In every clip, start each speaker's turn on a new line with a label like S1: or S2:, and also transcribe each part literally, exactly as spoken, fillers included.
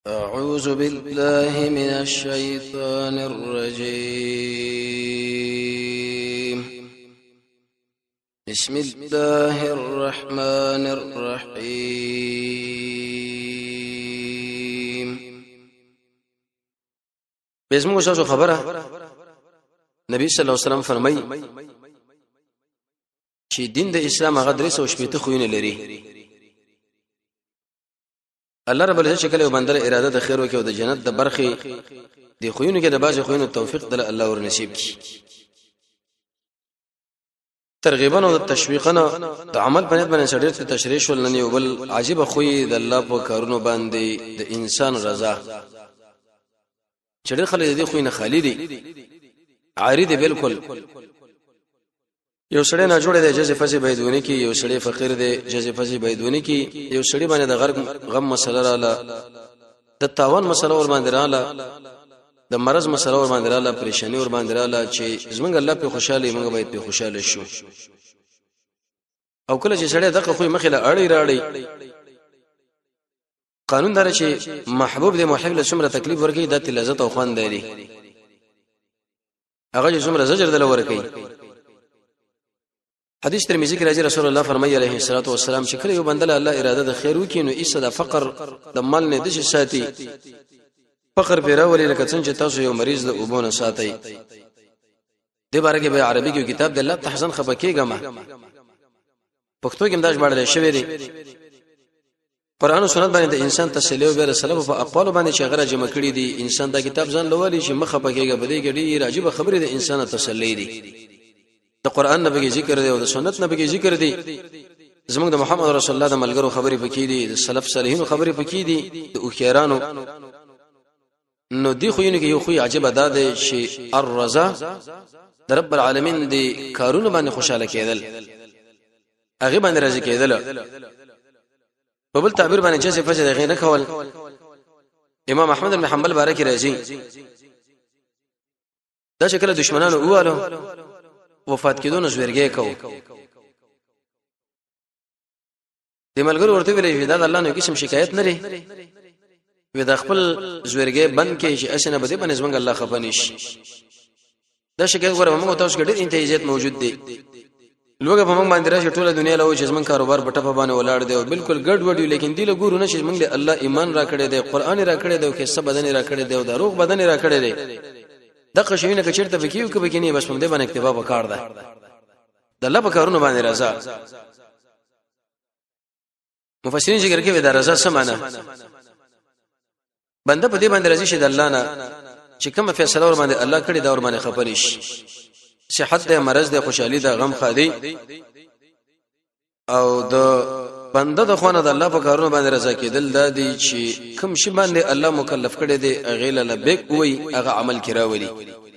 S1: أعوذ بالله من الشيطان الرجيم. بسم الله الرحمن الرحيم. بسم الله خبره نبی صلی الله علیه وسلم فرمایي چې دین د اسلام هغه درې سوه شپږ خوونه لري. الله رب العزت شکل او بندر اراده د خیر وکي او د جنت د برخي د خوونه کې د باز خوونه توفیق د الله ور نصیب کی. ترغیبا او تشویقا د عمل په نیت باندې سړی ته تشریح ول نه یو بل عجيبه خوې د الله په کارونو باندې د انسان رضا چړې خلک دې خوینه خالی دي عاری دي بالکل. یو سړی نه جوړه دی جزې فزې بيدونی کی، یو سړی فقیر دی جزې فزې بيدونی کی، یو سړی باندې د غرق غم مسله رااله، د تاوان مسله ور باندې رااله، د مرز مسله ور باندې رااله، پریشانی ور باندې رااله چې زمونږ الله په خوشاله موږ باید په خوشاله شو. او کله چې سړی دغه خو مخله اړې راړې قانون دار چې محبوب دی محب له څومره تکلیف ورکړي د لذت او خوان دی هغه څومره زجر دل ورکړي. حدیث ترمذی کې راځي رسول الله فرمایي عليه الصلاه والسلام چې کله یو بنده الله اراده د خیر وکړي نو ایسه د فقر د مال نه د شي ساتي فقر پیراولي لکه څنګه چې تاسو یو مریض د وبونه ساتي. د باره کې به عربي کې کتاب د الله تحزن خبکیګه ما پښتو کې مداج باندې شوی دی. قران او سنت باندې د انسان تسلی او بیر سلف په اقوال باندې چې غره جمع کړي دي. انسان دا کتاب ځان لولي چې مخه پکېږي بده کې ډېر عجیب خبره د انسان تسلی دي. د قران نبی ذکر دی او د سنت نبی ذکر دی. زموږ د محمد رسول الله د ملګرو خبرې پکې دي، د سلف صالحینو خبرې پکې دي، د اوخیرانو. نو دی خو یې یو خو عجیب ده د شی الرضا د رب العالمین دی کارونه باندې خوشاله کېدل، هغه باندې راضي کېدل. په بل تعبیر باندې چې فجر دغه نه کول. امام احمد بن حنبل بارک راضي دا شکل دشمنانو واله وفات کېدو نو زورګي کو. د ملګرو ورته ویلې دا د الله نو کیسم شکایت نه لري وي د خپل زورګي بند کې چې اسنه بده باندې زمونږ الله خفنیش. دا شکایت غره موږ تاسو ګډ انتهاجات موجود دي. لوګه په موږ باندې راځي ټوله دنیا له چې زمون کاروبار په ټپه باندې ولاړ دی او بالکل ګډ وډ لیکن دی له ګورو نه چې موږ له الله ایمان را کړی دی، قران را کړی دی او کیسه بدن را کړی دی او د روغ بدن را کړی دی. دغه شوینه کچرته بکیو کې بکینی بس موږ دې باندې اکتفا وکړ ده د الله په کارونو باندې رضا. مفسرین ذکر کوي دا رضا سمانه بنده په دې باندې راضي شه د الله نه چې کوم فیصله ور باندې الله کړی دا ور باندې خبرش صحت ده، مرض ده، خوشحالي ده، غم خادي او د بنده د خوانه د الله په کارونو باندې رضا کېدل دا دي چې کوم شی باندې الله مکلف کړی دی غیله لبیک وای هغه عمل کراولي.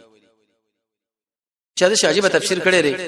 S1: چا د شاجیبه تفسیر کړی دی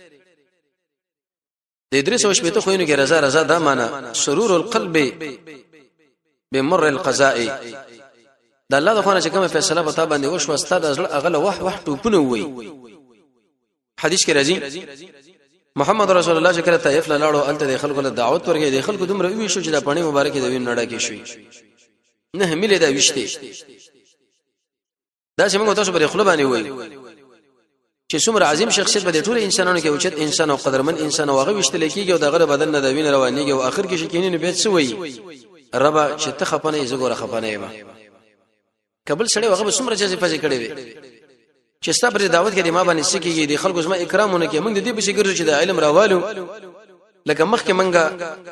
S1: د ادریس او شپته خوینو کې رضا رضا دا معنا سرور القلب بمر القضاء. د الله د خوانه چې کوم فیصله په تا باندې وشو استاد ازل اغله وح وح ټوپونه وای. حدیث کې راځي محمد رسول الله چې کله طائف لاړو الته د خلکو له دعوت ورګي د خلکو دومره وی شو چې د پانی مبارک د وین نړه کې شوی نه ملي دا وشته. دا چې موږ تاسو بری خپل باندې وای چې څومره عظیم شخصیت به د ټول انسانانو کې اوچت انسان او قدرمن انسان او هغه وشته کېږي او د غره بدن نه د وین روانيږي او اخر کې شکینې بیت سوی ربا چې ته خپنه زګوره خپنه ما قبل سړی هغه به څومره جزې فزې کړي وي چې صبر دعوت کې د ما باندې سکیږي د خلکو زما اکرامونه کې موږ د دې په شکر چې د علم راوالو لکه مخکې منګه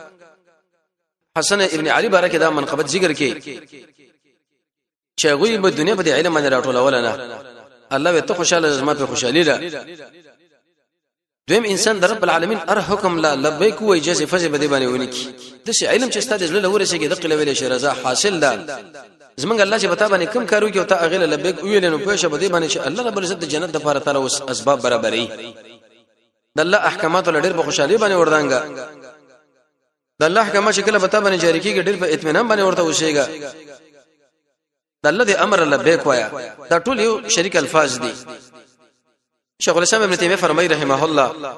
S1: حسن ابن علي بارک دا منقبت ذکر کې چې غوی په دنیا په علم باندې راټولول نه الله ته خوشاله زما په خوشالي ده. دویم انسان د رب العالمین ار حکم لا لبیک و اجازه فزه بده باندې ونی کی د شي علم چې ستاسو له ورسېږي د قلوی له رضا حاصل ده. زمونږ الله چې بتا باندې کم کارو کې او ته اغه لبیک ویل نو پېښه بده باندې چې الله رب العزت د جنت لپاره تعالی اوس اسباب برابرې د الله احکامات له ډېر په خوشالي باندې وردانګا. د الله احکام چې کله بتا باندې جاری کیږي ډېر په اطمینان باندې ورته وشيګا. د الله د امر لبیک وایا دا ټول یو شریک الفاظ دي. شیخ الاسلام ابن تیمیه فرمایي رحمه الله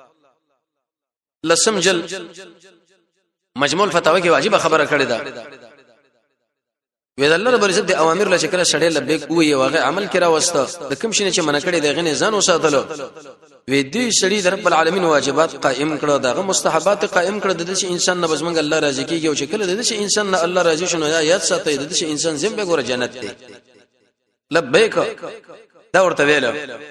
S1: لسم جل مجموع الفتاوی کې واجب خبره کړې ده وې د الله رب العزت د اوامر له شکل سړی لبیک وې واغه عمل کړه وسته د کوم شي چې منکړې دغه نه ځان وساتلو وې دې سړی د رب العالمین واجبات قائم کړه دغه مستحبات قائم کړه د دې انسان نه بزمنګ الله راضي کیږي او شکل د دې انسان نه الله راضي شنو یا یاد ساتي د دې انسان زم به ګوره جنت دی لبیک دا ورته ویل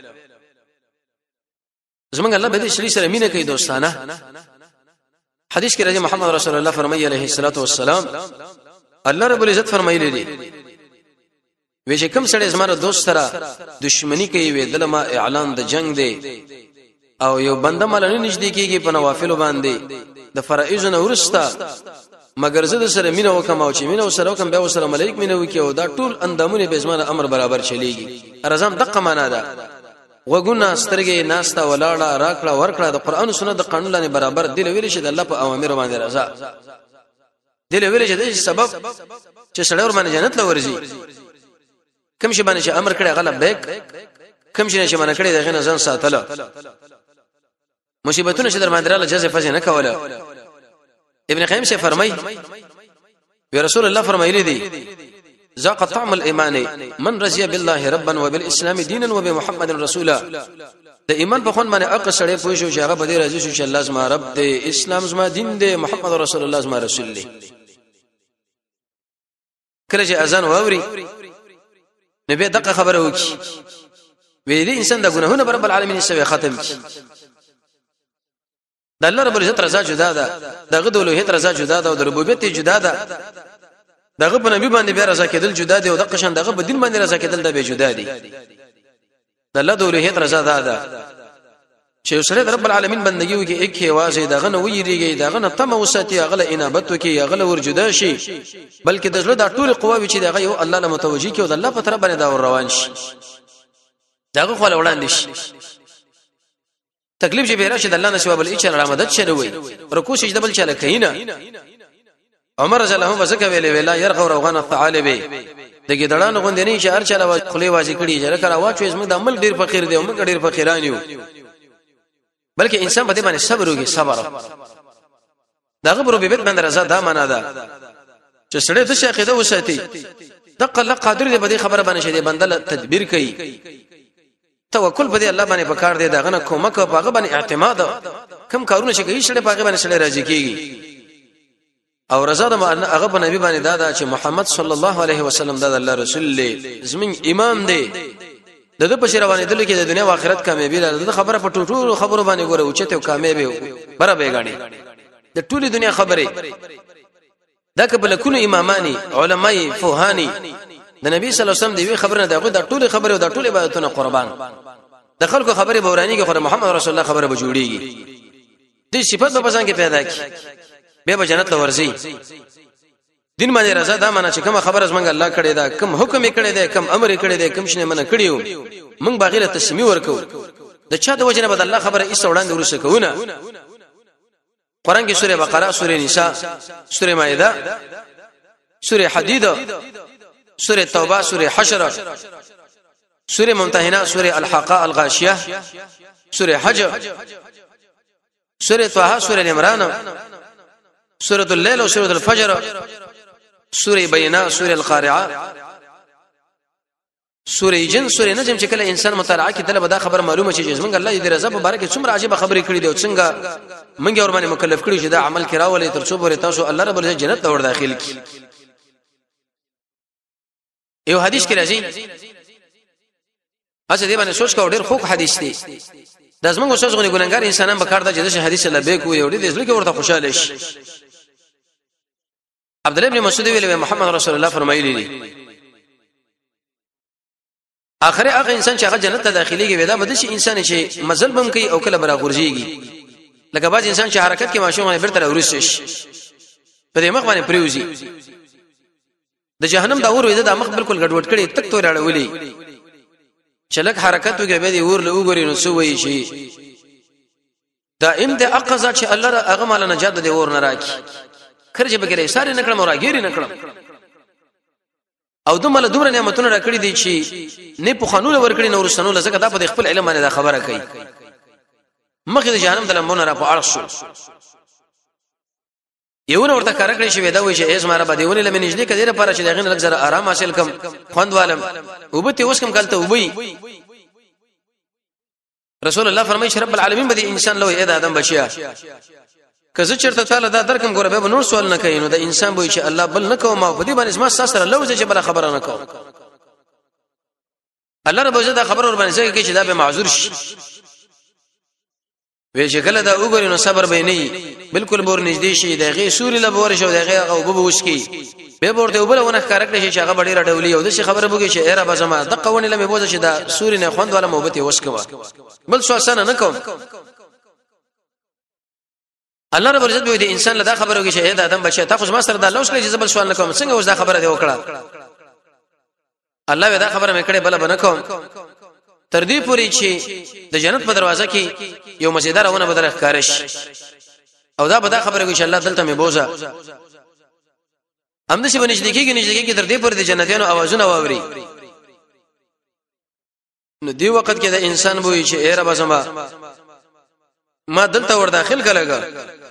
S1: زمنګ الله به دې سړي سره مینه کوي دوستانه حدیث کې راځي محمد رسول الله فرمایي عليه الصلاه والسلام الله رب العزت فرمایلی دي وې چې کوم سړی زما دوست سره دښمنی کوي وې دلما اعلان د جنگ دی او یو بنده مال نه نږدې کیږي په نوافل باندې د فرایض نه ورستا مگر زه د سره مینه وکم او چې مینه سره وکم بیا سره ملائک مینه وکي او دا ټول اندامونه به زما امر برابر چلیږي ارزم دقه معنا ده وګونه سترګې ناستا ولاړه راکړه ورکړه د قران او سنت د قانون لنی برابر دی ویل شي د الله په اوامر باندې رضا دی ویل شي د سبب چې سړی ور باندې جنت لورځي کوم شي باندې چې امر کړي غلط بیک کوم شي چې باندې کړي دغه نه ځان ساتله مصیبتونه چې در باندې راځي جزه فزه نه کوله ابن قیم سے فرمای وی رسول الله فرمایلی دی ذاق طعم الايمان من رضي بالله ربا وبالاسلام دينا وبمحمد رسولا د ایمان په خون باندې اق سړی پوه شو چې هغه به راضي شو چې الله زما رب دی اسلام زما دین دی محمد رسول الله زما رسول دی کله چې اذان واوري نبی دغه خبره وکي ویلي انسان د ګناهونو رب العالمین سوي ختم کی د الله رب العزت رضا جدا ده دغه د اولوهیت رضا جدا ده او د ربوبیت جدا ده دغه په نبی باندې بیا رضا کېدل جدا دي او د قشن دغه په دین باندې رضا کېدل د به جدا دي د الله د اولوهیت رضا ده ده چې سره رب العالمین بندگی وکي یک واځي دغه نو ویریږي دغه نه تم وساتي غله انابت وکي غله ور جدا شي بلکې د زړه د ټول قواوی چې دغه یو الله له متوجي کې او د الله په طرف باندې دا ور روان شي دغه خو له وړاندې شي تکلیف چې به راشي د الله نسبه بل اچ را مدد شنه وي رکوع سجده بل چاله کینا عمر رضی الله عنه وسکه ویلې ویلا يرغو روغان الطالب دغه دړان غوندنی چې هر چاله خلی واځي کړي چې کړه واچو اسمه د عمل ډیر فقیر دی او موږ ډیر فقیران یو بلکې انسان په دې باندې صبر وکي صبر دغه ربوبیت باندې رضا دا معنا ده چې سړی د شاقیده وساتي دغه الله قادر دی په دې خبره باندې شه دی بندل تدبیر کوي توکل په دې الله باندې پکار دی دغه نه کومک په هغه باندې اعتماد کم کارونه شي کوي سړی په هغه باندې سړی راضي کیږي او رضا د هغه په نبی باندې دا ده چې محمد صلی الله علیه وسلم دا د الله رسول دی زمين امام دی دغه په شروانه دلته کې د دنیا او آخرت کامیابی لري د خبره په ټوټو خبرو باندې ګوره او چته کامیابی بره بیګانی د ټولي دنیا خبره دا کبل کونه امامانی علماي فوهانی د نبی صلی الله علیه وسلم دی خبره دغه د ټولي خبره او د ټولي عبادتونو قربان د خلکو خبره بورانی کې خو محمد رسول الله خبره به جوړیږي دې صفات په پسان کې پیدا کی به به جنت لورځي دین باندې رضا دا معنا چې کوم خبر از منګ الله کړی دا کوم حکم یې کړی دی کوم امر یې کړی دی کوم شنه منه کړیو موږ باغیره تسمی ورکو د چا د وجنه بد الله خبره ایست وړاندې ورسه کوونه قران کې سوره بقره سوره نساء سوره مائده سوره حدید سوره توبه سوره حشر سوره ممتحنه سوره الحاقه الغاشيه سوره حج سوره طه سوره عمران سوره الليل او سوره الفجر سوره بینه سوره القارعه سوره جن سوره نجم چې کله انسان مطالعه کوي دله به دا خبر معلومه شي چې موږ الله دې رضا مبارک څومره عجیب خبرې کړې دي او څنګه موږ اور باندې مکلف کړی چې دا عمل کراولې تر څو پورې تاسو الله رب العزت جنت ته ور داخل کی یو حدیث کې راځي اځه دې باندې سوچ کا ډېر خوږ حدیث دی د زمونږ اوسه غونې ګونګار انسانان به کار د جدي حدیث لبیک وي او دې ځل کې ورته خوشاله شي عبد الله ابن مسعود ویلی محمد رسول الله فرمایلی دي اخر هغه انسان چې هغه جنت ته داخليږي ودا بده شي انسان چې مزل بم کوي او کله برا غورځيږي لکه باز انسان چې حرکت کې ماشومه بیرته ورسېش په دې مخ باندې پریوزي د جهنم دا اور وې دا مخ بالکل ګډوډ کړي تک تور اړولې چلک حرکت وګړي به دې اور له وګوري نو سوې شي دا ام د اقصا چې الله هغه مال نجات دې اور نه راکی خرج بګره ساري نکړم او راګيري نکړم او دومره دومره نعمتونه راکړي دي چې نه په قانون ورکړي نو ورسنو لزګه دا په خپل علم باندې دا خبره کوي مخه د جهنم د لمبونه را په اړه شو یو نور ته کار کړی شوی دا وایي چې ایس ماره باندې ونی لمه نږدې کړي لپاره چې دغه لږ زره آرام حاصل کم خوندوالم وبته اوس کم کالته وبي رسول الله فرمایي چې رب العالمین به انسان له اې د ادم بچیا کزه چرته تعالی دا درکم ګوره به نور سوال نه کوي نو د انسان به چې الله بل نه کوم او په دې باندې ما سره لوځي چې بل خبره نه کوم الله رب عزت خبر ور باندې کوي چې دا به معذور شي وی چې کله دا وګوري نو صبر به نه بالکل بور نږدې شي دغه سوري له بور شو دغه او به وشکی به ورته وبلونه کار کړی چې هغه بډې راډولي او د شي خبره بوګي چې ایرا بزما د قونی لمه بوزه چې دا سوري نه خوند ولا محبت وسکوا بل څه اسانه نه کوم الله رب عزت به د انسان له دا خبره وکړي چې اې د ادم بچي تاسو ما سره دا لوش کړی چې بل سوال نه کوم څنګه اوس دا خبره دی وکړه الله دا خبره مې کړې بل بنه کوم تر دې پوري چې د جنت په دروازه کې یو مزیدارونه بدل ښکارش او دا به دا خبره وکړي چې الله دلته مې بوزا هم د شي بنځ دکېږي نږدې کې تر دې پوري د جنتیانو आवाजونه واوري نو دی وخت کې د انسان بوې چې اے رب زما ما دلته ور داخل کړهګا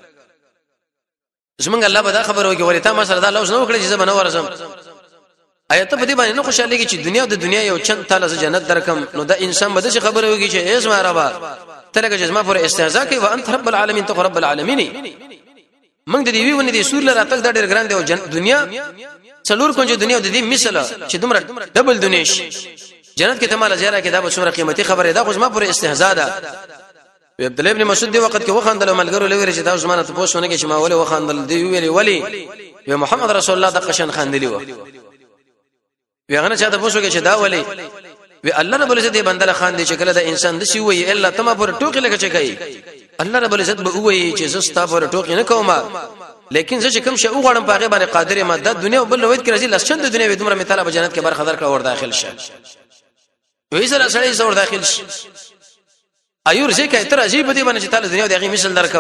S1: زمونږ الله به دا خبره وکړي ورته ما سره دا لوز نه وکړي چې زما نه ورسم آیت په دې باندې نو خوشاله کې چې دنیا د دنیا یو چند تعالی جنت درکم نو دا انسان به د خبره وکړي چې ایس ما ربا تلګه جسمه پر استهزاء کوي وانت رب العالمین ته رب العالمین موږ د دې ویونه دي سور لره تک دا ډېر ګران دی او دنیا څلور کونج دنیا د دې مثال چې دومره ډبل دنیا شي جنت کې تماله زیاره کې دا به څومره قیمتي خبره ده خو ما پر استهزاء ده عبد الله ابن مسعود دی وخت کې وخاندل ملګرو لوي چې دا زمانه ته پوښتنه کې چې ما ولې وخاندل دی ویلي ولی وی محمد رسول الله د قشن خاندلی و ویغه نه چاته پوښتنه کې چې دا ولی وی الله رب العزت بندله خان دي چې کله د انسان د سی وی الا تما پر ټوکی لګه چې کوي الله رب العزت به وی چې زستا پر ټوکی نه کوم لیکن زه چې کوم شی وغواړم په هغه باندې قادر یم د دنیا بل روایت کې راځي لسچند د دنیا دومره مثال په جنت کې برخه درکړه ور داخل شه وی سره سړی زور داخل شي ایور زه کې تر عجیب دي باندې چې تعالی دنیا دغه مثال درکم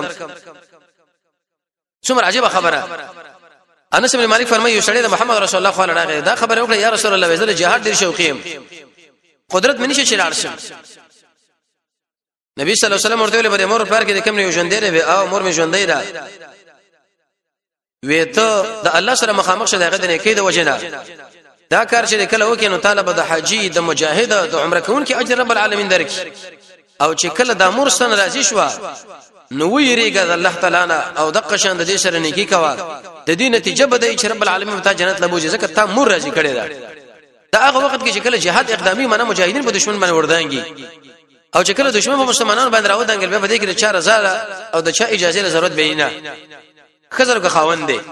S1: څومره عجیب خبره انس بن مالک فرمایي سړی د محمد رسول الله صلی الله علیه دا خبره وکړه یا رسول الله وزله جهاد ډیر شوقیم قدرت منی شي شلار شم نبی صلی الله علیه وسلم ورته ویل په مور پر کې کوم نه ژوندې دی او مور می ژوندې ده وېته د الله سره مخامخ شه دغه نه کې د وجنه دا کار چې کله وکړي نو طالب د حجی د مجاهد د عمره کون کې اجر رب العالمین درک او چې کله د امور سن راضي شو نو ویریګه د الله تعالی نه او د قشان د دې سره نیکی کوا د دې نتیجه به د رب العالمین ته جنت لبوځي ځکه ته مور راضي کړي دا دا هغه وخت کې چې کله جهاد اقدامي معنا مجاهدین په دشمن باندې وردانګي او چې کله دشمن په مسلمانانو باندې راودانګل به د دې کې چار هزار او د چا اجازه ضرورت به نه خزر کو خاوند دی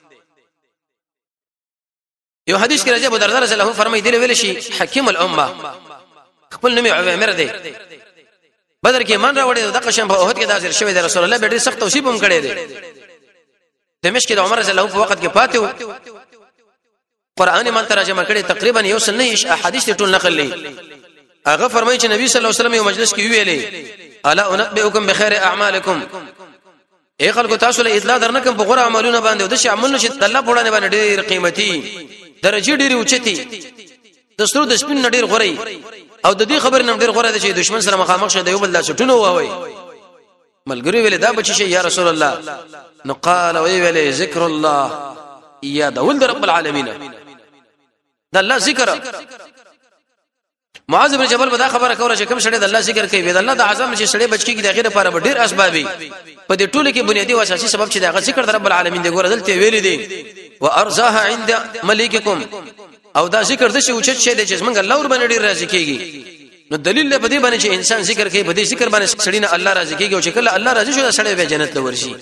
S1: یو حدیث کې راځي ابو درداء رضی الله عنه فرمایي دی ویل شي حکیم الامه خپل نوم عمر دی بدر کې مان راوړی د قشم په اوهد کې د حاضر شوی د رسول الله ډېر سخت توصیب هم کړی دی دمشق کې د عمر رضی الله عنه په وخت کې پاتې و قران مان ترجمه کړي تقریبا یو سل نه احادیث ټول نقل لې هغه فرمایي چې نبی صلی الله علیه وسلم یو مجلس کې ویلي الا انبئکم بخیر اعمالکم اے خلکو تاسو له اطلاع درنکم په غوړه عملونه باندې د شي عملونه چې الله په وړاندې باندې ډېر قیمتي درجه ډېر اوچتي د سترو د سپین ډېر غوري او د دې خبر نم ډېر غوړه چې دشمن سره مخامخ شه دی بل د چټونو وای ملګری ویل دا بچی شي یا رسول الله نو قال وی ویل ذکر الله یا دول رب العالمین دا الله ذکر معاذ بن جبل بدا خبره کوله چې کوم شړې د الله ذکر کوي د الله د اعظم چې شړې بچکی کې د غیره لپاره ډېر اسبابي په دې ټولو کې بنیادی او اساسي سبب چې د ذکر د رب العالمین دی ګور دلته ویل دي وارزاها عند ملککم او دا ذکر د شي اوچت شه د چې موږ الله ور باندې ډېر راضي کیږي نو دلیل په دې باندې چې انسان ذکر کوي په دې ذکر باندې سړی نه الله راضي کیږي او چې کله الله راضي شو سړی به جنت ته ورشي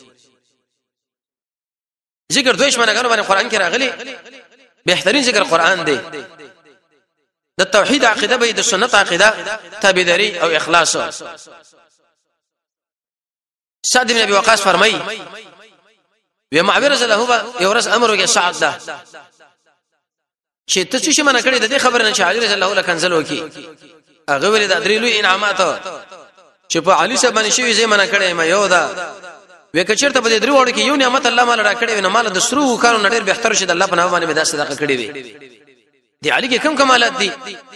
S1: ذکر دویش باندې غره باندې قران کې راغلي بهترین ذکر قران دی د توحید عقیده به د سنت عقیده تابعداري او اخلاص سعد بن ابي وقاص فرمایي و معبر رضی الله عنه یو ورځ امر وکړ سعد ده چې ته څه منه کړی د دې خبره نه چې علي رضی الله عنه کنزل وکي هغه ولې د درېلو انعامات چې په علي صاحب باندې شوی زې منه کړی ما یو دا وکچرته په دې درو وړو کې یو نعمت الله مال را کړی نه مال د سرو کارو نړیر به اختر شي د الله په نامه باندې به صدقه کړی وي دی علي کې کم کمالات دي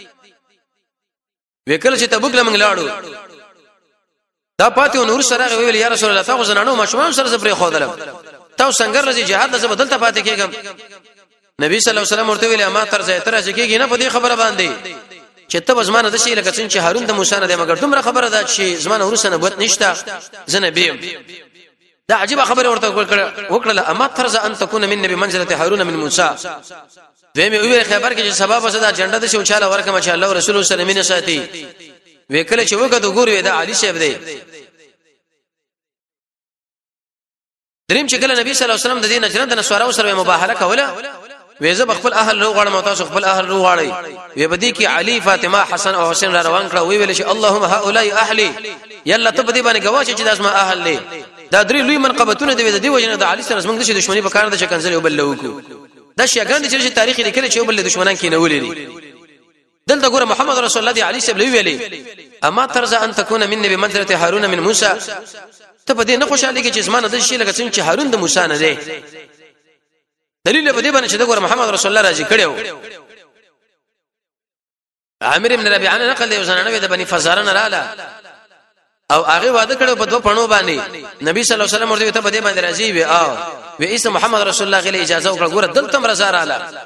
S1: وکړه چې تبوک لمنګ لاړو دا پاتې نور سره ویل یا رسول الله تاسو زنانو مشمون سره زبرې خودلم تاسو څنګه راځي jihad نه بدلته پاتې کېږم نبی صلی الله علیه وسلم ورته ویل ما تر ځای تر ځکه کېږي نه په دې خبره باندې چې ته بزمانه د شي لکه څنګه چې هارون د موسی نه دی مګر دومره خبره ده چې زمانه ورسره نبوت نشته زنبیم دا عجيبه خبره ورته وکړه اما ترز ان تكون من نبي منزله هارون من موسی دوی مې ویل خبر کې چې سبب وسدا جنډه د شو چاله ورکه چې الله رسول الله صلی الله علیه وسلم ساتي وکړه چې وګړو ګورې دا علي شیب دی دریم چې کله نبی صلی الله علیه وسلم د دې نجران د نسوارو سره مباهله کوله وېزه بخپل اهل رو غړم او تاسو خپل اهل رو غړی وې بدی کې علي فاطمه حسن او حسین را روان کړه وی ویل چې اللهم هؤلاء اهلي یلا ته بدی باندې گواشه چې داسمه اهل دي دا درې لوی منقبتونه دی د دې وجنه د علي سره زمونږ د دښمنی په کار د شکنځل او بل وکړو دا شیګان چې تاریخ لیکل چې بل دښمنان کې نه ولري دلته ګوره محمد رسول الله دی علي سره ویلي اما ترز ان تكون من نبي منزله هارون من موسی ته په دې نه خوشاله کې چې زمانه د شي لکه څنګه چې هارون د موسی نه دی دلیل په دې باندې چې د ګور محمد رسول الله راځي کړو عامر ابن ربيعه نقل دی وسنه د بني فزارن رااله او هغه واده کړو په دوه پڼو باندې نبی صلی الله علیه وسلم ورته په دې باندې راځي وي او و عیسی محمد رسول الله غلی اجازه وکړه ګور دلته مرزا رااله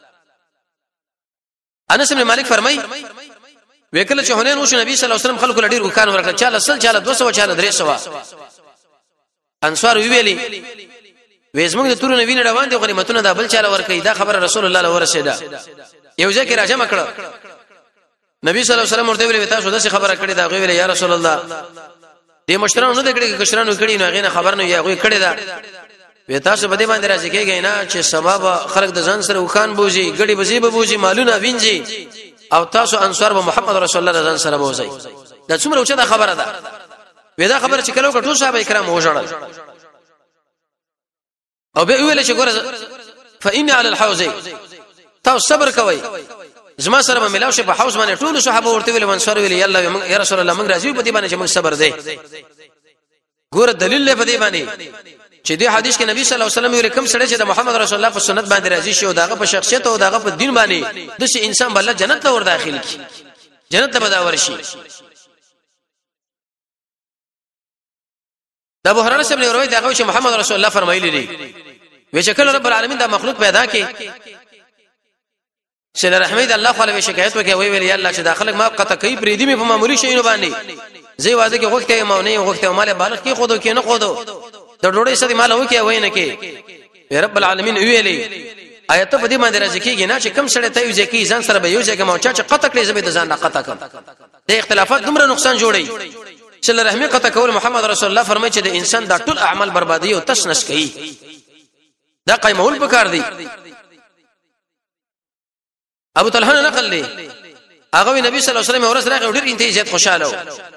S1: انس بن مالک فرمای وکله چې هنن وشو نبی صلی الله علیه وسلم خلکو لډیر وکانو ورکړه چاله سل چاله دوه سوه چاله درې سوه انصار ویلي وېزمنګ د تورو نوینه روان دي غنیمتونه د بل چاله ورکې دا خبره رسول الله له ورسېده یو ځکه راځم کړه نبی صلی الله علیه وسلم ورته ویل تاسو داسې خبره کړې دا غوې ویل یا رسول الله دې مشرانو نه دکړي کشرانو کړي نو غینه خبر نه یا غوې کړي دا وې تاسو به دې باندې راځي کېږي نه چې سبب خلق د ځان سره وخان بوزي ګړي بزي به بوزي مالونه وینځي او تاسو انصار به محمد رسول الله ځان سره بوزي دا څومره اوچه دا خبره ده وې دا خبره چې کلو کټو صاحب کرام وژړل او به ویل چې ګوره فإني على الحوض تاسو صبر کوئ زما سره به ملاو شي په حوض باندې ټول صحابه ورته ویل منصور ویل یا الله یا رسول الله موږ راځي په دې باندې چې موږ صبر دی ګوره دلیل له دې باندې چې دې حدیث کې نبی صلی الله علیه وسلم ویل کوم سره چې د محمد رسول الله په سنت باندې راځي شي او داغه په شخصیت او داغه په دین باندې د شي انسان بل جنت ته ور داخل کی جنت ته بداور شي دا ابو هريره ابن روایت دغه چې محمد رسول الله فرمایلی دی وی چې کله رب العالمین دا مخلوق پیدا کړي چې رحمت الله خو له شکایت وکي وی ویل یا الله چې داخله ما قطه کوي پرې دی په معمولی شي نه باندې زی واځي کې وخت یې مو نه وخت مال بالغ کې خودو کې نه خودو د ډوړې سړي مال وکي وای نه کې رب العالمین ویلي آیت په دې باندې راځي کېږي نه چې کم سړی ته یو ځکه ځان سره به یو ځکه مو چې قطه کړي زبې د ځان نه قطه کړ د اختلافات دومره نقصان جوړي چې رحمت قطه کول محمد رسول الله فرمایي چې د انسان د ټول اعمال بربادي او تشنش کوي دا قایمول پکار دی ابو طلحه نقل دی هغه نبی صلی الله علیه وسلم ورس راغی ډیر انتهایی زیات خوشاله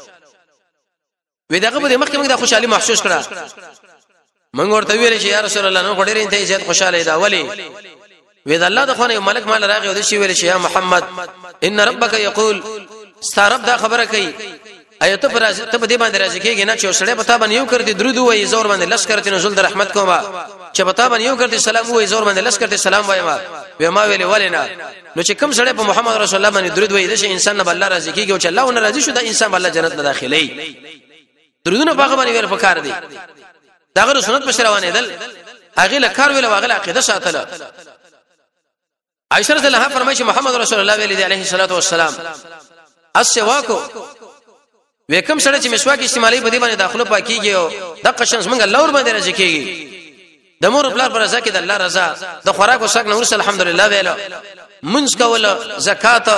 S1: وې دغه په مخکې موږ د خوشحالي محسوس کړه موږ ورته ویل چې یا رسول الله نو ډیر انتهایی زیات خوشاله دا ولی وې د الله د خونه ملک مال راغی او د شی ویل چې یا محمد ان ربک یقول ستارب دا خبره کوي ایت پر ته په دې باندې راځي کېږي نه چې سړی په تا باندې یو کړی درود وایي زور باندې لشکر ته نزول د رحمت کوما چې په تا باندې یو کړی سلام وایي زور باندې لشکر ته سلام وایي ما و ما ویلې ولینا نو چې کوم سړی په محمد رسول الله باندې درود وایي د انسان نه بل راځي کېږي او چې الله ونه راضي شو د انسان بل جنت نه داخلي درودونه په باندې ویل پکار دي داغه سنت په روانه دل هغه له کار ویل واغله عقیده ساتله عائشہ رضی الله عنها فرمایي چې محمد رسول الله ویلي عليه الصلاه والسلام السواکو وکم سره چې مسواک استعمالي په دې باندې داخله پاکيږي او د قشنس منګ الله ور باندې راځي کېږي د مور خپل پر رضا کې د الله رضا د خوراک او ساک نور سره الحمدلله ویلو منځ کول زکات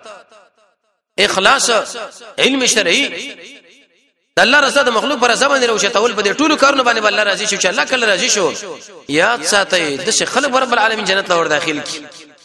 S1: اخلاص علم شرعي د الله رضا د مخلوق پر رضا باندې روشه تول په دې ټولو کارونه باندې الله راضي شو چې الله کله راضي شو یاد ساتي د شي خلق رب العالمین جنت لور داخل کی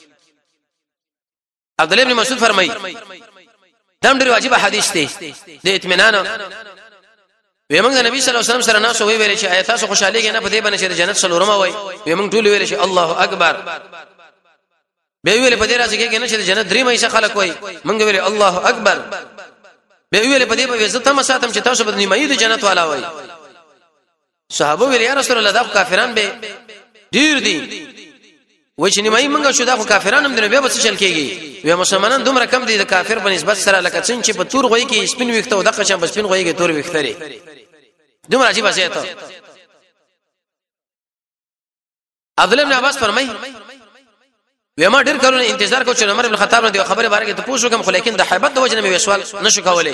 S1: عبد الله بن مسعود فرمایي دا ډېر واجب حدیث دی د اطمینان ویمنګ د نبی صلی الله علیه وسلم سره ناسو وی ویل چې آیات تاسو خوشاله کې نه په دې باندې چې جنت سلورمه وای ویمنګ ټول ویل چې الله اکبر به ویل په دې راځي کې نه چې جنت درې مې خلک وای منګ ویل الله اکبر به ویل په دې په عزت هم ساتم چې تاسو په نیمه د جنت والا وای صحابه ویل یا رسول الله دا کافران به ډیر دي و چې نیمه منګه شو دا خو کافرانو هم د نبی په چل کېږي وی مسلمانان دومره کم دي د کافر په نسبت سره لکه څنګه چې په تور غوي کې سپین وخته او د قشن په سپین غوي کې تور وختري دومره عجیب ځای ته عبد الله بن عباس فرمای وېما ډېر کارونه انتظار کو چې عمر بن خطاب نه دی خبره باره کې ته پوښتنه کوم خو لیکن د حیبت د وجه نه مې سوال نشو کولای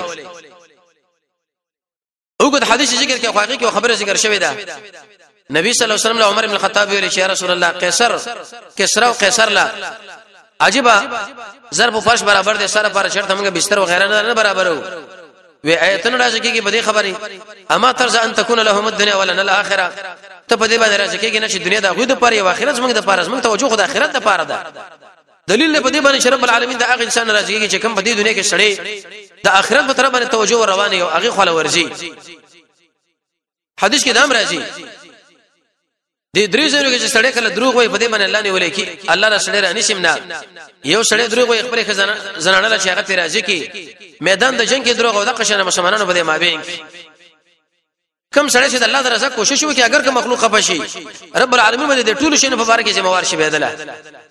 S1: وګد حدیث ذکر کې واقعي کې خبره ذکر شوې ده نبی صلی الله علیه وسلم له عمر بن خطاب ویل چې یا رسول الله قیصر کسرا او قیصر لا عجيبه ضرب فرش برابر دي سره پر چرته موږ بستر وغیرہ نه برابر وو وی ایتن راځي کې په دې خبره اما ترز ان تكون لهم الدنيا ولا الاخره ته په دې باندې راځي کې نه چې دنیا د غوډه پر یو اخرت موږ د پارز موږ توجه خو د اخرت د پاره ده دلیل په دې باندې چې رب العالمین د هغه انسان راځي چې کوم په دې دنیا کې سړی د اخرت په طرف باندې توجه روانه یو هغه خو ورزي حدیث کې دام راځي دې درې ځایونو کې چې سړی کله دروغ وایي په دې باندې الله نه ولي کی الله را سړی رانی سیمنا یو سړی دروغ وایي خبره خزانه زنانه له شيغه ته راځي کی میدان د جنگ کې دروغ او د قشنه مسلمانانو په دې مابین کم سړی چې د الله درزه کوشش وکړي اگر که مخلوق خپشي رب العالمین باندې د ټول شي په بار کې ذمہوار شي بدله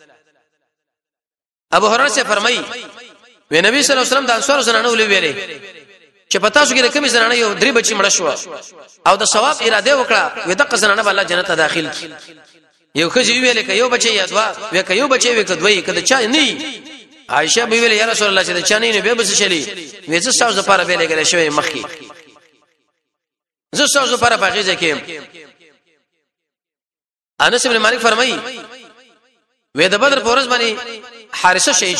S1: ابو هريره سے فرمایي وی نبی صلی الله علیه وسلم د انصار زنانه ولې ویلې چې پتا شو کې کومې زنانه یو درې بچي مړ شو او د ثواب اراده وکړه وې د زنانه الله جنت ته داخل کی یو خځې ویلې ک یو بچي یا دوا وې ک یو بچي وې ک دوی ک د چا نه عائشه ویلې یا رسول الله چې د چا نه به بس شلی وې څه څه لپاره ویلې کړې شوی مخکي زه څه لپاره باغې ځکه انس بن مالک فرمایي وې د بدر پورز باندې حارثه شهید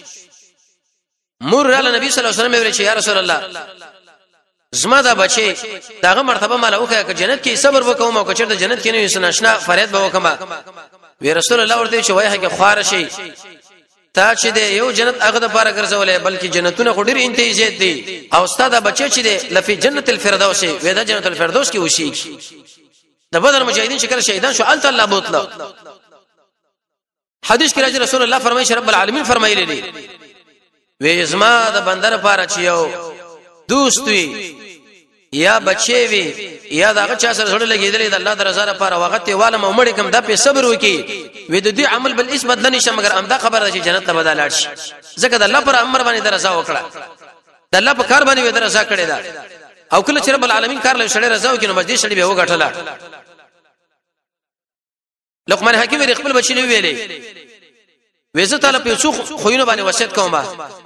S1: مور علی نبی صلی الله علیه وسلم ویل چې یا رسول الله زما دا بچي داغه مرتبه مال اوخه ک جنت کې صبر وکوم او کچر د جنت کې نه سنشنا فریاد به وکما وی رسول الله ورته چې وای هغه خوار شي تا چې د یو جنت هغه د پاره ګرځولې بلکې جنتونه خډیر انتهي زیات دي او استاد بچي چې د لفي جنت الفردوس وی دا جنت الفردوس کې وشي د بدر مجاهدین شکر شهیدان شو الله تعالی بوتله حدیث کې راځي رسول الله فرمایي چې رب العالمین فرمایلی دي وې زما د بندر پاره چيو دوست وي یا بچي وي یا داغه چا سره سره لګیدلې د الله د رضا لپاره وخت واله مړ کم د په صبر وکي وې د دې عمل بل اسم بدل نشه مگر امدا خبره ده چې جنت ته بدل شي ځکه د الله پر امر باندې درزا وکړه د الله په کار باندې درزا کړې ده او کله چې رب العالمین کار له شړې رضا وکړي نو مزدي شړې به وګټله لقمان حکیم خپل بچی نه ویلې وېزه تعالی په څو خوینه باندې وصیت کوم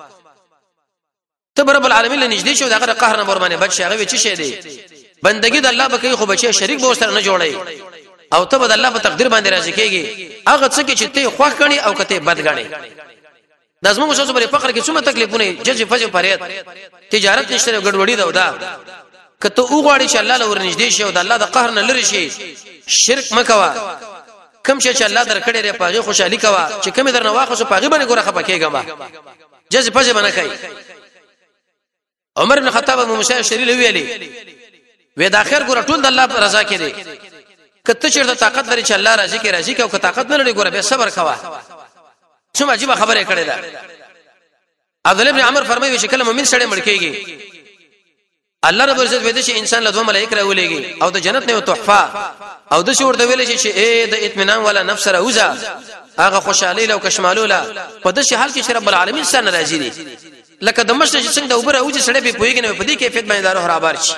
S1: ته رب العالمین له نږدې شو دغه قهر نه ورمنه بچ هغه چی شه دی بندگی د الله بکې خو بچي شریک به سره نه جوړي او ته د الله په تقدیر باندې راضي کېږي هغه څه چې ته خوښ کړي او کته بد غړي د ازمو مشو سره فقر کې څومره تکلیفونه جج فج پریت تجارت نشته ګډوډي دا ودا کته وګړي چې الله له ور نږدې شي او د الله د قهر نه لری شي شرک مکوا کم شي چې الله درکړي ری پاغي خوشحالي کوا چې کمی درنه واخصو پاغي باندې ګوره خپکیګما جز پځه باندې کوي عمر بن خطاب ابو موسی شریل ویلي وې د اخر ګوره ټول د الله پر رضا کې دي کته چې طاقت لري چې الله راضي کې راضي کې او طاقت نه لري ګوره به صبر کوا څومره عجیب خبره کړې ده عبد الله بن عمر فرمایي چې کله مؤمن سره مړ کېږي الله رب عزت وایي چې انسان له دوه ملائکه راولېږي او د جنت نه یو تحفه او د شور د ویلې چې اے د اطمینان ولا نفس راوزا هغه خوشالي له کشمالولا په دې حال کې چې رب العالمین سره راضي دي لکه د مشر چې څنګه اوبره اوجه سړې په پويګنه په دې کیفیت باندې دارو خرابار شي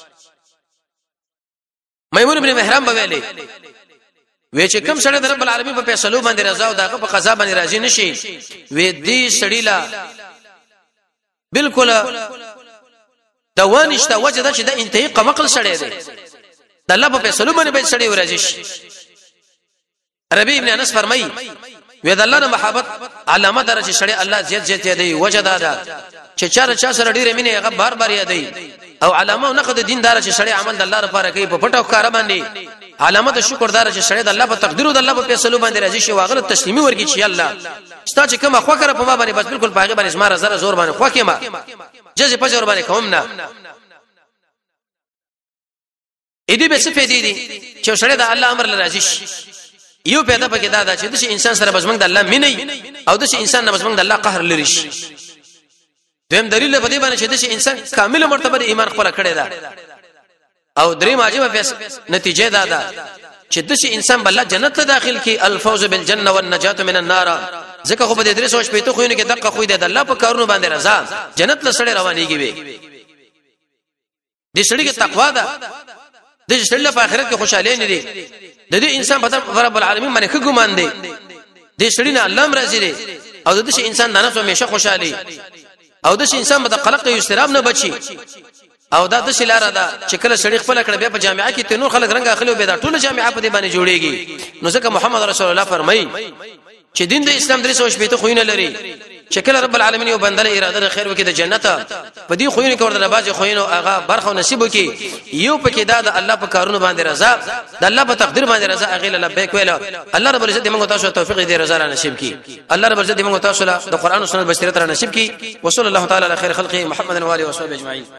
S1: میمون ابن محرم بویلې وې چې کوم سړی د رب العالمین په فیصلو باندې رضا او دغه په قضا باندې راضي نشي وې دې سړی لا بالکل دوانشته وجه دا چې د انتهایی قمقل سړی دی د الله په فیصلو باندې به سړی ورځي شي ربيع ابن انس فرمایي وې د الله نه محبت علامه درجه سړی الله زیات زیات دی وجه دا ده چې چا چا سره ډیره مینه هغه بار بار یادای او علامه او نقد دیندار چې سړی عمل د الله لپاره کوي په پټو کار باندې علامه د شکردار چې سړی د الله په تقدیر او د الله په فیصلو باندې راضي شي واغله تسلیمي ورګي چې الله ستا چې کومه خو کړه په ما باندې بس بالکل باغې باندې زما زره زور باندې خو کېما جزې په زور باندې کوم نه اې دې به څه فائدې دي چې سړی د الله امر لپاره راضي شي یو پیدا پکې دا ده چې د انسان سره بزمنګ د الله مینې او د انسان نه بزمنګ د الله قهر لري شي دیم دلیل په دې باندې چې د انسان کامل مرتبه د ایمان خپل کړي ده او درې ماجبه فیس نتیجه دا ده چې د انسان بل جنت ته داخل کی الفوز بالجنه والنجات من النار ځکه خو په دې درې سوچ پیته خوینه کې دقه خوې ده الله په کارونو باندې رضا جنت له سړی روانيږي وي د سړی کې تقوا ده د سړی په آخرت کې خوشاله نه دي د دې انسان په رب العالمین باندې ګمان دی دې سړی نه الله مرضی دی او د دې انسان د نفس همیشه خوشحالي او د دې انسان د قلق او استراب نه بچي او دا د شلاره ده چې کله سړی خپل کړه بیا په جامعه کې تنور خلک رنگ اخلي به دا ټول جامعه په دې باندې جوړيږي نو ځکه محمد رسول الله فرمایي چې دین د اسلام درې سوه شپږ خوینه لري چې کله رب العالمین یو بنده اراده د خیر وکړي د جنت په دې خوینه کې ورته باز خوینو هغه برخه نصیب وکړي یو پکې دا د الله په کارونو باندې رضا د الله په تقدیر باندې رضا اغه لبیک ویل الله رب العزت موږ تاسو توفیق دې رضا نصیب کړي الله رب العزت موږ تاسو د قران او سنت بشریت نصیب کړي وصلی الله تعالی علی خیر خلقه محمد و علیه و صحبه اجمعین